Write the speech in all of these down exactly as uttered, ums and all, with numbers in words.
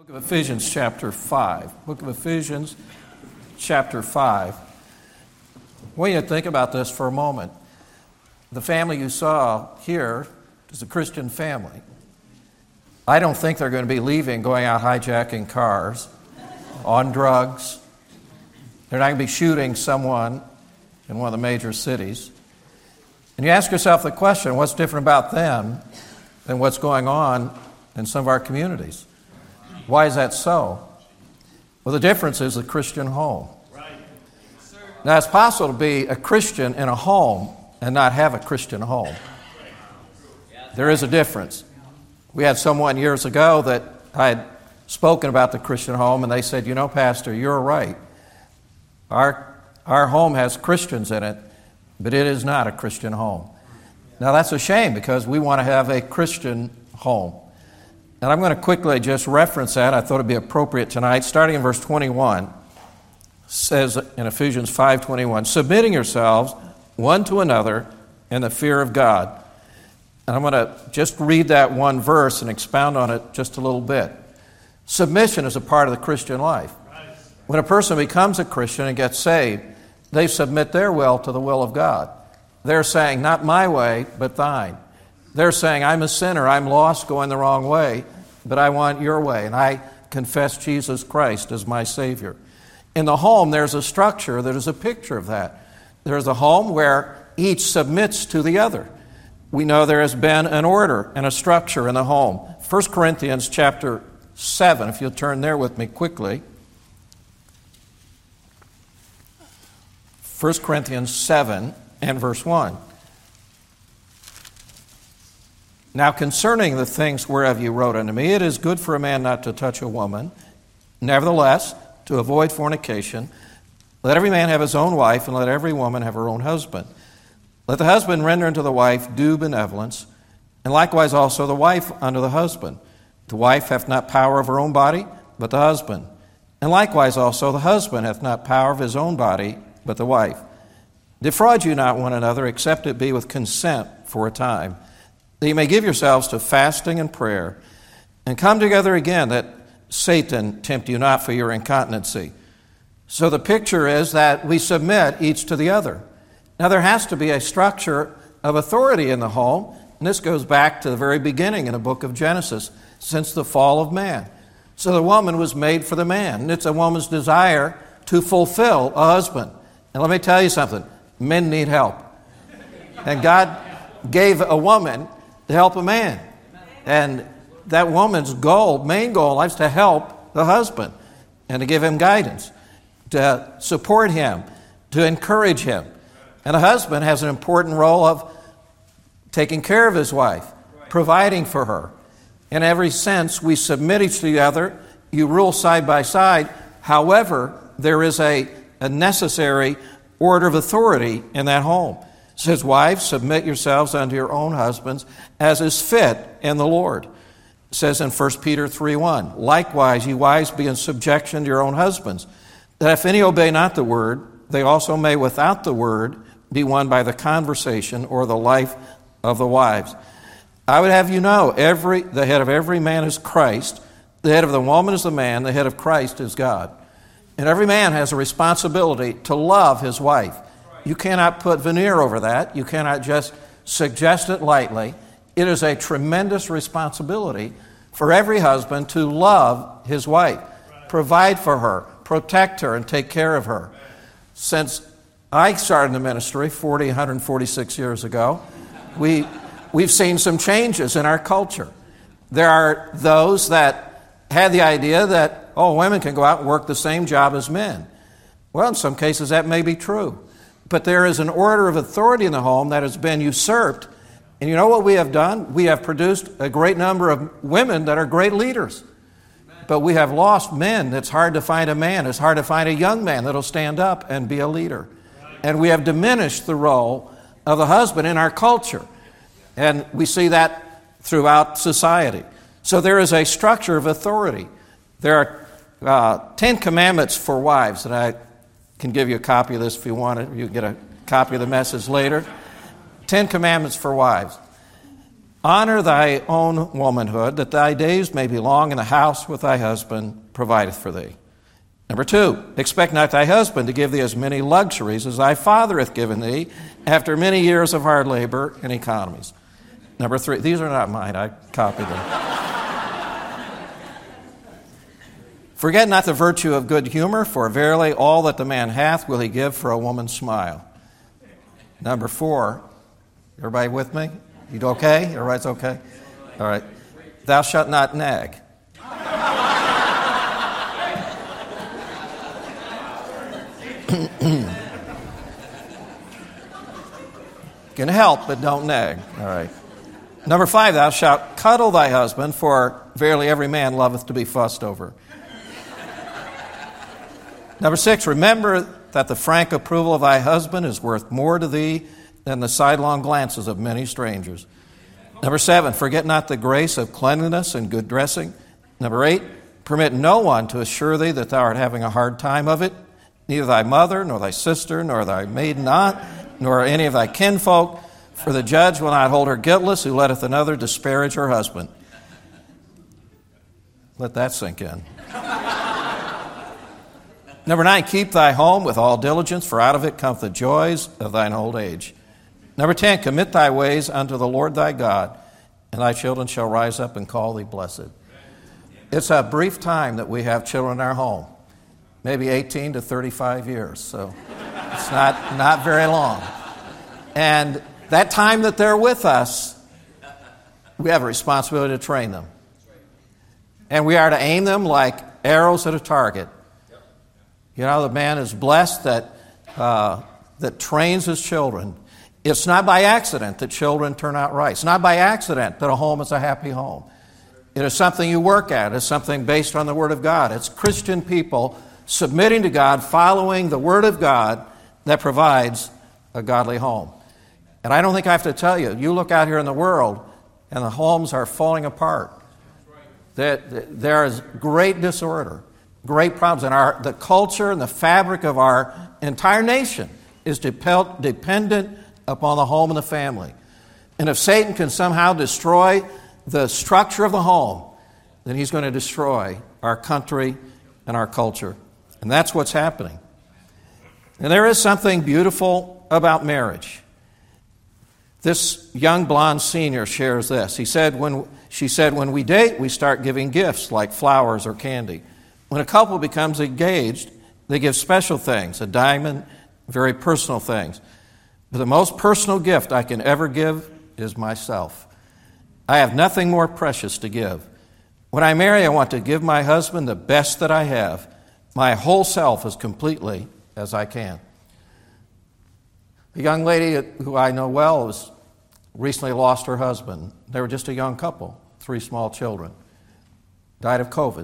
Book of Ephesians chapter five. Book of Ephesians chapter five. I want you to think about this for a moment. The family you saw here is a Christian family. I don't think they're going to be leaving, going out hijacking cars, on drugs. They're not going to be shooting someone in one of the major cities. And you ask yourself the question, what's different about them than what's going on in some of our communities? Why is that so? Well, the difference is the Christian home. Now, it's possible to be a Christian in a home and not have a Christian home. There is a difference. We had someone years ago that I had spoken about the Christian home, and they said, you know, Pastor, you're right. Our, our home has Christians in it, but it is not a Christian home. Now, that's a shame because we want to have a Christian home. And I'm going to quickly just reference that. I thought it would be appropriate tonight. Starting in verse twenty-one, says in Ephesians five twenty-one, submitting yourselves one to another in the fear of God. And I'm going to just read that one verse and expound on it just a little bit. Submission is a part of the Christian life. When a person becomes a Christian and gets saved, they submit their will to the will of God. They're saying, not my way, but thine. They're saying, I'm a sinner, I'm lost, going the wrong way, but I want your way, and I confess Jesus Christ as my Savior. In the home, there's a structure that is a picture of that. There's a home where each submits to the other. We know there has been an order and a structure in the home. First Corinthians chapter seven, if you'll turn there with me quickly. First Corinthians seven and verse one. Now concerning the things whereof you wrote unto me, it is good for a man not to touch a woman. Nevertheless, to avoid fornication, let every man have his own wife, and let every woman have her own husband. Let the husband render unto the wife due benevolence, and likewise also the wife unto the husband. The wife hath not power of her own body, but the husband. And likewise also the husband hath not power of his own body, but the wife. Defraud you not one another, except it be with consent for a time, that you may give yourselves to fasting and prayer, and come together again, that Satan tempt you not for your incontinency. So the picture is that we submit each to the other. Now there has to be a structure of authority in the home, and this goes back to the very beginning in the book of Genesis, since the fall of man. So the woman was made for the man, and it's a woman's desire to fulfill a husband. And let me tell you something, men need help. And God gave a woman to help a man. And that woman's goal, main goal, is to help the husband and to give him guidance, to support him, to encourage him. And a husband has an important role of taking care of his wife, providing for her. In every sense, we submit each to the other. You rule side by side. However, there is a, a necessary order of authority in that home. It says, wives, submit yourselves unto your own husbands as is fit in the Lord. It says in First Peter three one, likewise, ye wives, be in subjection to your own husbands, that if any obey not the word, they also may without the word be won by the conversation or the life of the wives. I would have you know, every the head of every man is Christ, the head of the woman is the man, the head of Christ is God. And every man has a responsibility to love his wife. You cannot put veneer over that. You cannot just suggest it lightly. It is a tremendous responsibility for every husband to love his wife, provide for her, protect her, and take care of her. Since I started the ministry forty, one hundred forty-six years ago, we, we've seen some changes in our culture. There are those that had the idea that, oh, women can go out and work the same job as men. Well, in some cases that may be true. But there is an order of authority in the home that has been usurped. And you know what we have done? We have produced a great number of women that are great leaders. But we have lost men. It's hard to find a man. It's hard to find a young man that'll stand up and be a leader. And we have diminished the role of the husband in our culture. And we see that throughout society. So there is a structure of authority. There are uh, Ten Commandments for wives, and I can give you a copy of this if you want it. You can get a copy of the message later. Ten Commandments for wives. Honor thy own womanhood, that thy days may be long in the house with thy husband provideth for thee. Number two, expect not thy husband to give thee as many luxuries as thy father hath given thee after many years of hard labor and economies. Number three, these are not mine, I copied them. Forget not the virtue of good humor, for verily all that the man hath will he give for a woman's smile. Number four, everybody with me? You okay? Everybody's okay? All right. Thou shalt not nag. Can help, but don't nag. All right. Number five, thou shalt cuddle thy husband, for verily every man loveth to be fussed over. Number six, remember that the frank approval of thy husband is worth more to thee than the sidelong glances of many strangers. Number seven, forget not the grace of cleanliness and good dressing. Number eight, permit no one to assure thee that thou art having a hard time of it, neither thy mother, nor thy sister, nor thy maiden aunt, nor any of thy kinfolk, for the judge will not hold her guiltless who letteth another disparage her husband. Let that sink in. Number nine, keep thy home with all diligence, for out of it cometh the joys of thine old age. Number ten, commit thy ways unto the Lord thy God, and thy children shall rise up and call thee blessed. It's a brief time that we have children in our home, maybe eighteen to thirty-five years, so it's not, not very long. And that time that they're with us, we have a responsibility to train them. And we are to aim them like arrows at a target. You know, the man is blessed that uh, that trains his children. It's not by accident that children turn out right. It's not by accident that a home is a happy home. It is something you work at. It's something based on the Word of God. It's Christian people submitting to God, following the Word of God that provides a godly home. And I don't think I have to tell you, you look out here in the world and the homes are falling apart. That there is great disorder, great problems. And our, the culture and the fabric of our entire nation is depel- dependent upon the home and the family. And if Satan can somehow destroy the structure of the home, then he's going to destroy our country and our culture. And that's what's happening. And there is something beautiful about marriage. This young blonde senior shares this. He said, when, she said, when we date, we start giving gifts like flowers or candy. When a couple becomes engaged, they give special things, a diamond, very personal things. But the most personal gift I can ever give is myself. I have nothing more precious to give. When I marry, I want to give my husband the best that I have, my whole self as completely as I can. A young lady who I know well has recently lost her husband. They were just a young couple, three small children. Died of COVID.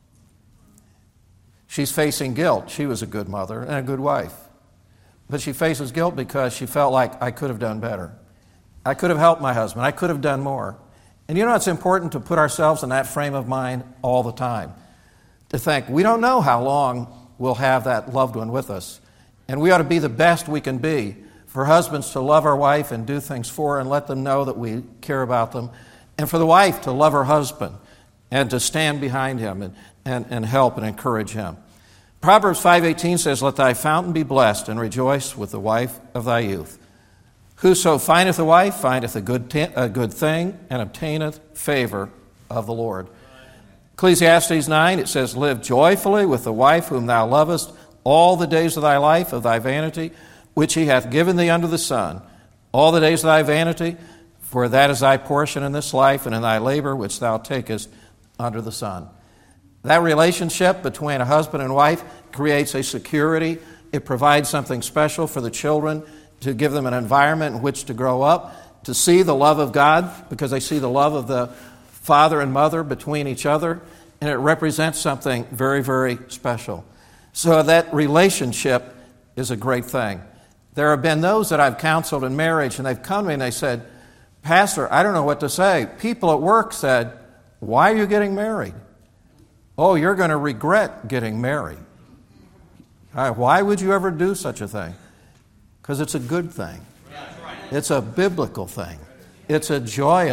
She's facing guilt. She was a good mother and a good wife. But she faces guilt because she felt like, I could have done better. I could have helped my husband. I could have done more. And you know, it's important to put ourselves in that frame of mind all the time. To think, we don't know how long we'll have that loved one with us. And we ought to be the best we can be. For husbands to love our wife and do things for her and let them know that we care about them. And for the wife to love her husband and to stand behind him and, and, and help and encourage him. Proverbs five eighteen says, let thy fountain be blessed, and rejoice with the wife of thy youth. Whoso findeth a wife findeth a good, t- a good thing, and obtaineth favor of the Lord. Ecclesiastes nine, it says, live joyfully with the wife whom thou lovest all the days of thy life, of thy vanity, which he hath given thee under the sun. All the days of thy vanity, for that is thy portion in this life, and in thy labor which thou takest under the sun. That relationship between a husband and wife creates a security. It provides something special for the children to give them an environment in which to grow up, to see the love of God, because they see the love of the father and mother between each other, and it represents something very, very special. So that relationship is a great thing. There have been those that I've counseled in marriage, and they've come to me and they said, Pastor, I don't know what to say. People at work said, why are you getting married? Oh, you're going to regret getting married. Why would you ever do such a thing? Because it's a good thing. It's a biblical thing. It's a joyous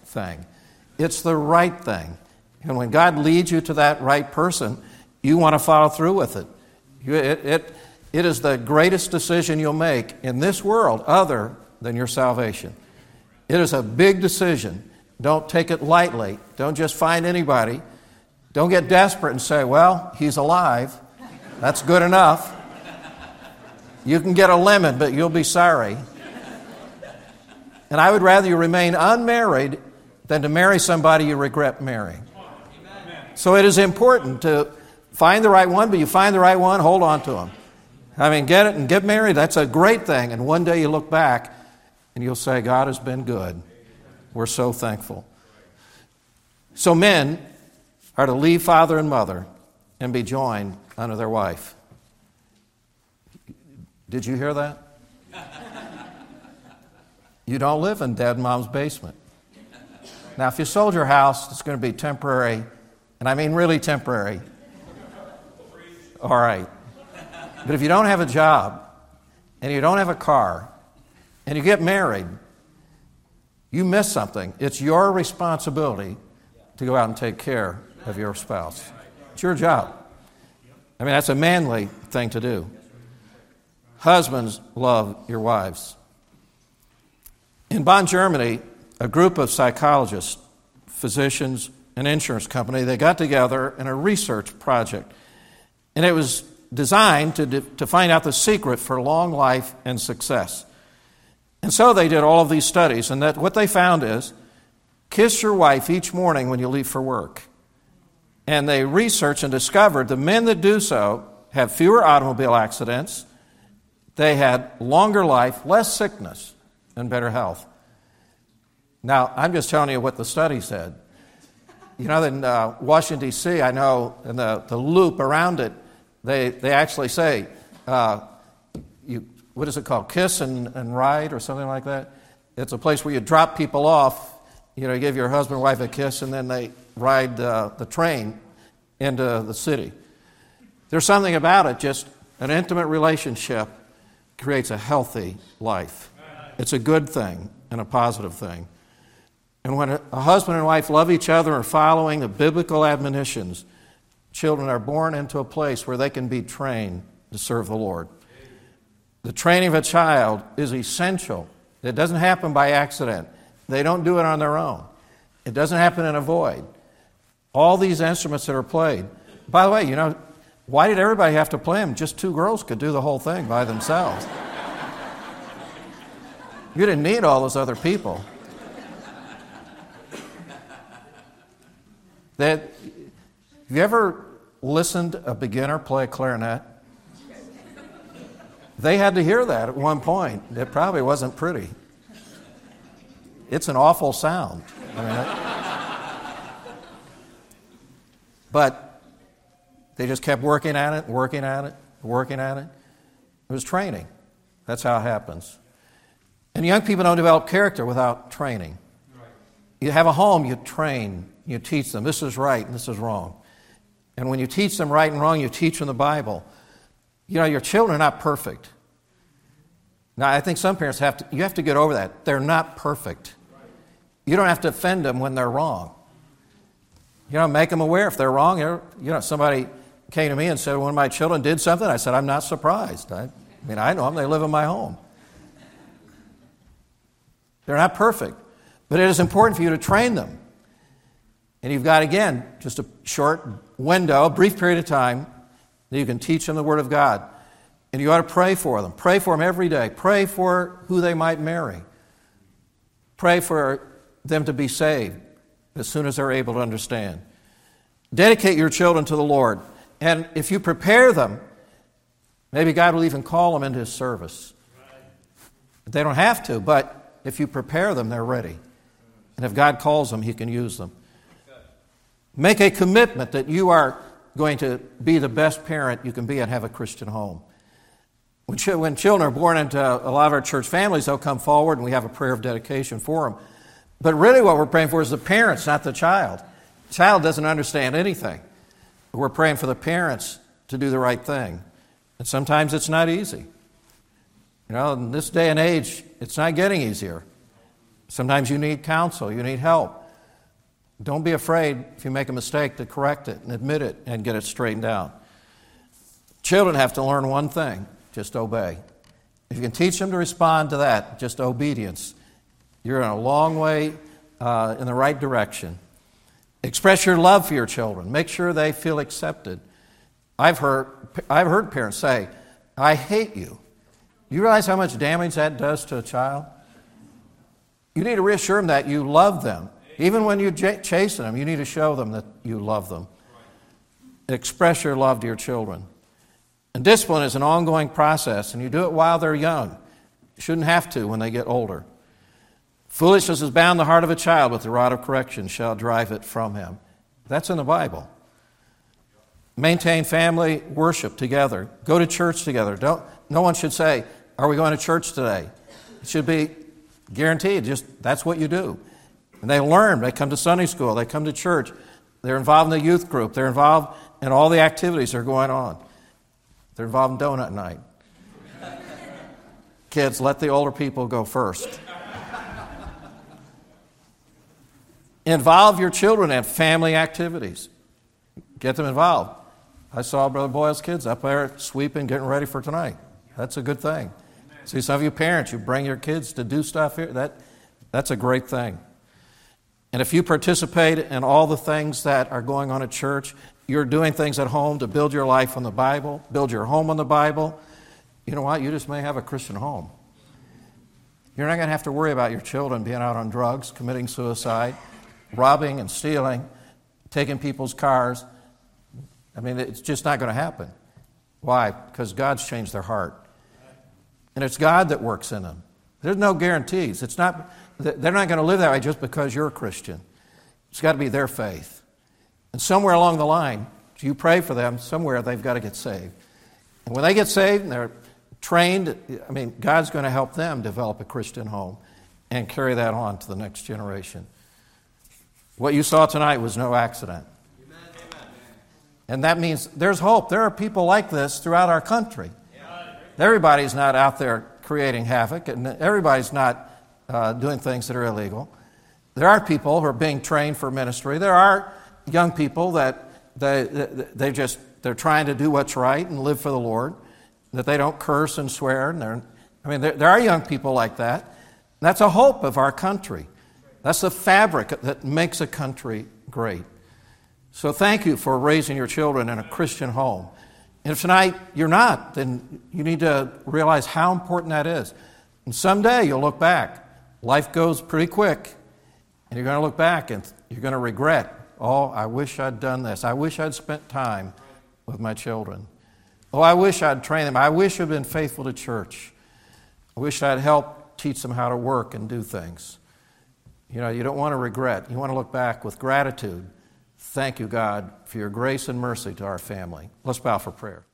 thing. It's the right thing. And when God leads you to that right person, you want to follow through with it. You, it, it. It is the greatest decision you'll make in this world other than your salvation. It is a big decision. Don't take it lightly. Don't just find anybody. Don't get desperate and say, well, he's alive. That's good enough. You can get a lemon, but you'll be sorry. And I would rather you remain unmarried than to marry somebody you regret marrying. So it is important to find the right one, but you find the right one, hold on to him. I mean, get it and get married. That's a great thing. And one day you look back and you'll say, God has been good. We're so thankful. So men are to leave father and mother and be joined unto their wife. Did you hear that? You don't live in dad and mom's basement. Now, if you sold your house, it's going to be temporary, and I mean really temporary. All right. But if you don't have a job, and you don't have a car, and you get married, you miss something. It's your responsibility to go out and take care of your spouse. It's your job. I mean, that's a manly thing to do. Husbands, love your wives. In Bonn, Germany, a group of psychologists, physicians, an insurance company, they got together in a research project. And it was designed to, to find out the secret for long life and success. And so they did all of these studies, and that what they found is, kiss your wife each morning when you leave for work. And they researched and discovered the men that do so have fewer automobile accidents, they had longer life, less sickness, and better health. Now, I'm just telling you what the study said. You know, in uh, Washington, D C, I know in the, the loop around it, they, they actually say, uh, you, what is it called, kiss and, and ride or something like that? It's a place where you drop people off, you know, you give your husband or wife a kiss, and then they ride uh, the train into the city. There's something about it, just an intimate relationship creates a healthy life. It's a good thing and a positive thing. And when a, a husband and wife love each other and are following the biblical admonitions, children are born into a place where they can be trained to serve the Lord. The training of a child is essential. It doesn't happen by accident. They don't do it on their own. It doesn't happen in a void. All these instruments that are played. By the way, you know, why did everybody have to play them? Just two girls could do the whole thing by themselves. You didn't need all those other people. That, have you ever listened to a beginner play a clarinet? They had to hear that at one point. It probably wasn't pretty. It's an awful sound. I mean, it, but they just kept working at it, working at it, working at it. It was training. That's how it happens. And young people don't develop character without training. You have a home, you train, you teach them. This is right and this is wrong. And when you teach them right and wrong, you teach them the Bible. You know, your children are not perfect. Now, I think some parents have to, you have to get over that. They're not perfect. You don't have to offend them when they're wrong. You know, make them aware if they're wrong. You know, somebody came to me and said one of my children did something. I said, I'm not surprised. I, I mean, I know them. They live in my home. They're not perfect. But it is important for you to train them. And you've got, again, just a short window, a brief period of time that you can teach them the Word of God. And you ought to pray for them. Pray for them every day. Pray for who they might marry. Pray for them to be saved as soon as they're able to understand. Dedicate your children to the Lord. And if you prepare them, maybe God will even call them into His service. They don't have to, but if you prepare them, they're ready. And if God calls them, He can use them. Make a commitment that you are going to be the best parent you can be and have a Christian home. When, ch- when children are born into a lot of our church families, they'll come forward and we have a prayer of dedication for them. But really what we're praying for is the parents, not the child. The child doesn't understand anything. But we're praying for the parents to do the right thing. And sometimes it's not easy. You know, in this day and age, it's not getting easier. Sometimes you need counsel, you need help. Don't be afraid if you make a mistake to correct it and admit it and get it straightened out. Children have to learn one thing, just obey. If you can teach them to respond to that, just obedience, you're in a long way uh, in the right direction. Express your love for your children. Make sure they feel accepted. I've heard, I've heard parents say, I hate you. You realize how much damage that does to a child? You need to reassure them that you love them. Even when you're j- chasing them, you need to show them that you love them. Express your love to your children. And discipline is an ongoing process, and you do it while they're young. You shouldn't have to when they get older. Foolishness has bound the heart of a child, but the rod of correction shall drive it from him. That's in the Bible. Maintain family worship together. Go to church together. Don't. No one should say, are we going to church today? It should be guaranteed. Just that's what you do. And they learn. They come to Sunday school. They come to church. They're involved in the youth group. They're involved in all the activities that are going on. They're involved in donut night. Kids, let the older people go first. Involve your children in family activities. Get them involved. I saw Brother Boyle's kids up there sweeping, getting ready for tonight. That's a good thing. See, some of you parents, you bring your kids to do stuff here. That, that's a great thing. And if you participate in all the things that are going on at church, you're doing things at home to build your life on the Bible, build your home on the Bible, you know what? You just may have a Christian home. You're not going to have to worry about your children being out on drugs, committing suicide, robbing and stealing, taking people's cars. I mean, it's just not going to happen. Why? Because God's changed their heart. And it's God that works in them. There's no guarantees. It's not, they're not going to live that way just because you're a Christian. It's got to be their faith. And somewhere along the line, you pray for them, somewhere they've got to get saved. And when they get saved and they're trained, I mean, God's going to help them develop a Christian home and carry that on to the next generation. What you saw tonight was no accident. And that means there's hope. There are people like this throughout our country. Everybody's not out there creating havoc, and everybody's not uh, doing things that are illegal. There are people who are being trained for ministry. There are young people that they they just they're trying to do what's right and live for the Lord, that they don't curse and swear. And they're, I mean, there, there are young people like that. And that's a hope of our country. That's the fabric that makes a country great. So thank you for raising your children in a Christian home. And if tonight you're not, then you need to realize how important that is. And someday you'll look back. Life goes pretty quick. And you're going to look back and you're going to regret, oh, I wish I'd done this. I wish I'd spent time with my children. Oh, I wish I'd trained them. I wish I'd been faithful to church. I wish I'd helped teach them how to work and do things. You know, you don't want to regret. You want to look back with gratitude. Thank you, God, for your grace and mercy to our family. Let's bow for prayer.